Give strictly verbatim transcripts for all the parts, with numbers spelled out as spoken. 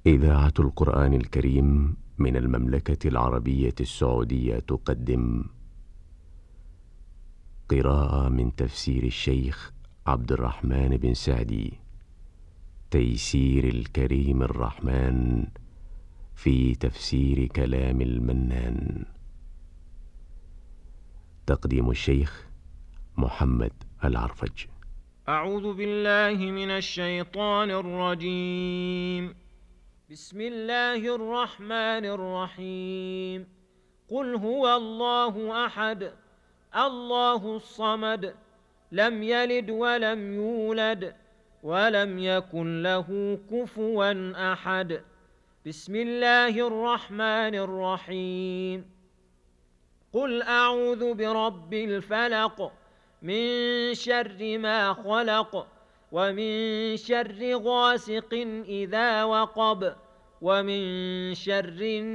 إذاعة القرآن الكريم من المملكة العربية السعودية تقدم قراءة من تفسير الشيخ عبد الرحمن بن سعدي، تيسير الكريم الرحمن في تفسير كلام المنان. تقديم الشيخ محمد العرفج. أعوذ بالله من الشيطان الرجيم. بسم الله الرحمن الرحيم. قل هو الله أحد الله الصمد لم يلد ولم يولد ولم يكن له كفوا أحد. بسم الله الرحمن الرحيم. قل أعوذ برب الفلق من شر ما خلق ومن شر غاسق إذا وقب ومن شر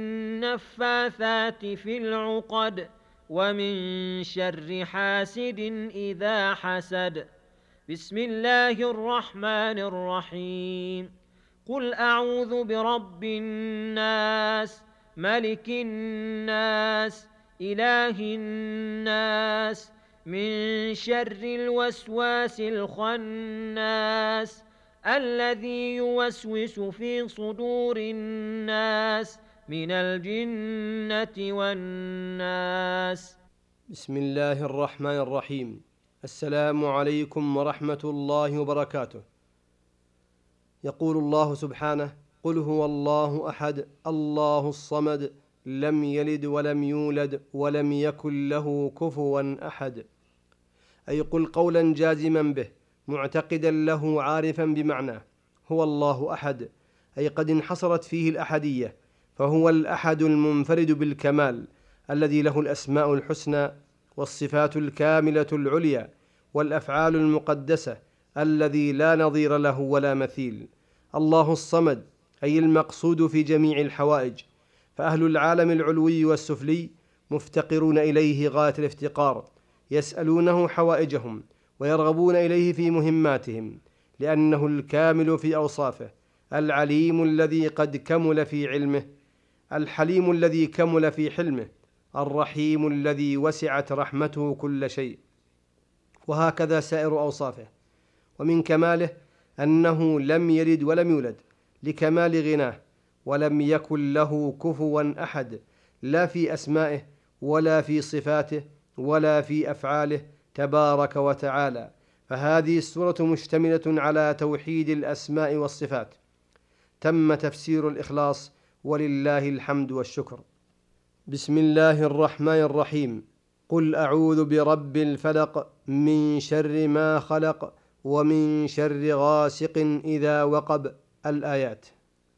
النفاثات في العقد ومن شر حاسد إذا حسد. بسم الله الرحمن الرحيم. قل أعوذ برب الناس ملك الناس إله الناس من شر الوسواس الخناس الذي يوسوس في صدور الناس من الجنة والناس. بسم الله الرحمن الرحيم. السلام عليكم ورحمة الله وبركاته. يقول الله سبحانه: قل هو الله أحد الله الصمد لم يلد ولم يولد ولم يكن له كفوا أحد. أي قل قولا جازما به معتقدا له عارفا بمعناه. هو الله أحد، أي قد انحصرت فيه الأحدية، فهو الأحد المنفرد بالكمال الذي له الأسماء الحسنى والصفات الكاملة العليا والأفعال المقدسة الذي لا نظير له ولا مثيل. الله الصمد أي المقصود في جميع الحوائج، فأهل العالم العلوي والسفلي مفتقرون إليه غاية الافتقار، يسألونه حوائجهم ويرغبون إليه في مهماتهم، لأنه الكامل في أوصافه، العليم الذي قد كمل في علمه، الحليم الذي كمل في حلمه، الرحيم الذي وسعت رحمته كل شيء، وهكذا سائر أوصافه. ومن كماله أنه لم يلد ولم يولد لكمال غناه، ولم يكن له كفوا أحد، لا في أسمائه ولا في صفاته ولا في أفعاله تبارك وتعالى. فهذه السورة مشتملة على توحيد الأسماء والصفات. تم تفسير الإخلاص، ولله الحمد والشكر. بسم الله الرحمن الرحيم. قل أعوذ برب الفلق من شر ما خلق ومن شر غاسق إذا وقب. الآيات.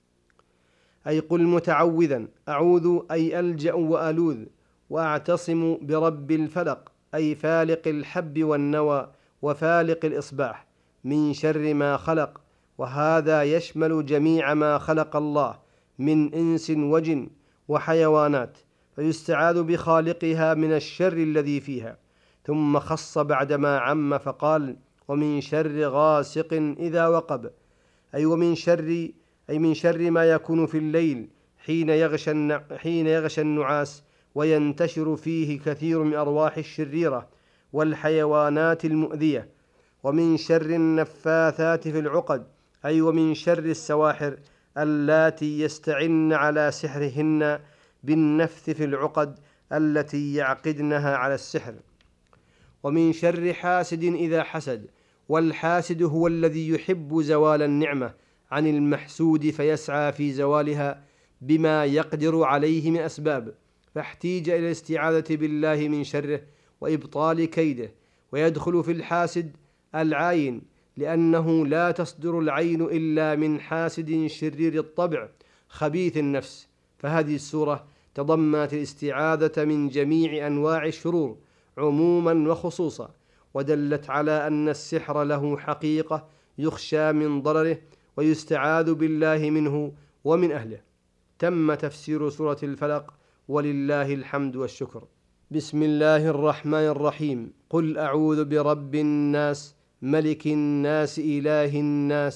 أي قل متعوذا أعوذ أي ألجأ وألوذ وأعتصم برب الفلق أي فالق الحب والنوى وفالق الإصباح من شر ما خلق، وهذا يشمل جميع ما خلق الله من إنس وجن وحيوانات، فيستعاذ بخالقها من الشر الذي فيها. ثم خص بعدما عم فقال: ومن شر غاسق إذا وقب، أي ومن شر أي من شر ما يكون في الليل حين يغشى حين يغشى النعاس وينتشر فيه كثير من أرواح الشريرة والحيوانات المؤذية. ومن شر النفاثات في العقد، أي ومن شر السواحر اللاتي يستعن على سحرهن بالنفث في العقد التي يعقدنها على السحر. ومن شر حاسد إذا حسد، والحاسد هو الذي يحب زوال النعمة عن المحسود فيسعى في زوالها بما يقدر عليه من أسباب، فاحتيج إلى الاستعاذة بالله من شره وإبطال كيده. ويدخل في الحاسد العين، لأنه لا تصدر العين إلا من حاسد شرير الطبع خبيث النفس. فهذه السورة تضمنت الاستعاذة من جميع أنواع الشرور عموما وخصوصا، ودلت على أن السحر له حقيقة يخشى من ضرره ويستعاذ بالله منه ومن أهله. تم تفسير سورة الفلق، ولله الحمد والشكر. بسم الله الرحمن الرحيم. قل أعوذ برب الناس ملك الناس إله الناس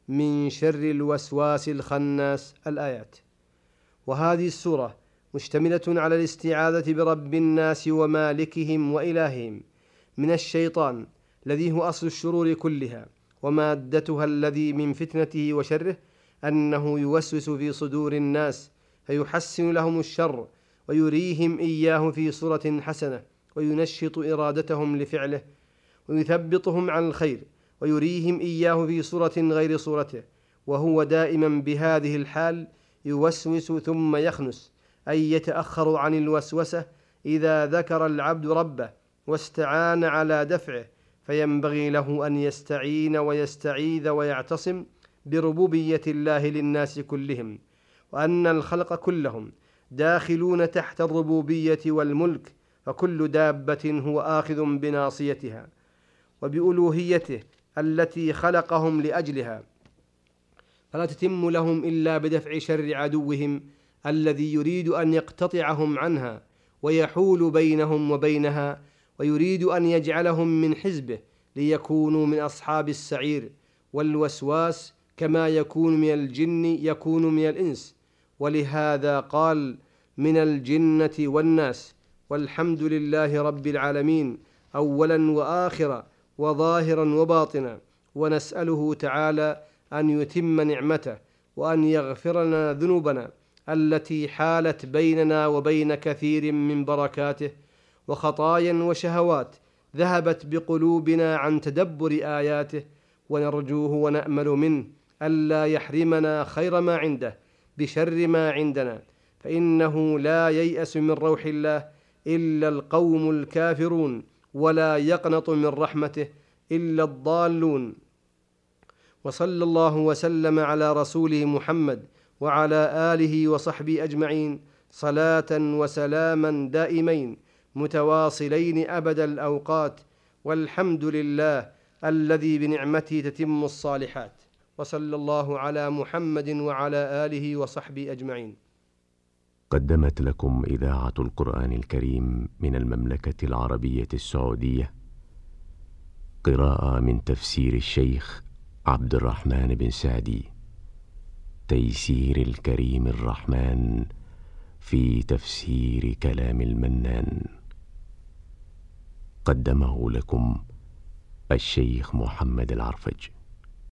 من شر الوسواس الخناس. الآيات. وهذه السورة مشتملة على الاستعاذة برب الناس ومالكهم وإلههم من الشيطان الذي هو أصل الشرور كلها ومادتها، الذي من فتنته وشره أنه يوسوس في صدور الناس فيحسن لهم الشر ويريهم إياه في صورة حسنة وينشط إرادتهم لفعله ويثبطهم عن الخير ويريهم إياه في صورة غير صورته، وهو دائما بهذه الحال يوسوس ثم يخنس، أي يتأخر عن الوسوسة إذا ذكر العبد ربه واستعان على دفعه، فينبغي له أن يستعين ويستعيذ ويعتصم بربوبية الله للناس كلهم، وأن الخلق كلهم داخلون تحت الربوبية والملك، فكل دابة هو آخذ بناصيتها وبألوهيته التي خلقهم لأجلها، فلا تتم لهم إلا بدفع شر عدوهم الذي يريد أن يقتطعهم عنها ويحول بينهم وبينها، ويريد أن يجعلهم من حزبه ليكونوا من أصحاب السعير. والوسواس كما يكون من الجن يكون من الإنس، ولهذا قال من الجنة والناس. والحمد لله رب العالمين أولا وآخرا وظاهرا وباطنا، ونسأله تعالى أن يتم نعمته وأن يغفر لنا ذنوبنا التي حالت بيننا وبين كثير من بركاته، وخطايا وشهوات ذهبت بقلوبنا عن تدبر آياته، ونرجوه ونأمل منه ألا يحرمنا خير ما عنده بشر ما عندنا، فإنه لا ييأس من روح الله إلا القوم الكافرون، ولا يقنط من رحمته إلا الضالون. وصلى الله وسلم على رسوله محمد وعلى آله وصحبه أجمعين صلاة وسلاما دائمين متواصلين أبد الأوقات، والحمد لله الذي بنعمته تتم الصالحات. وصلى الله على محمد وعلى آله وصحبه أجمعين. قدمت لكم إذاعة القرآن الكريم من المملكة العربية السعودية قراءة من تفسير الشيخ عبد الرحمن بن سعدي، تيسير الكريم الرحمن في تفسير كلام المنان. قدمه لكم الشيخ محمد العرفج.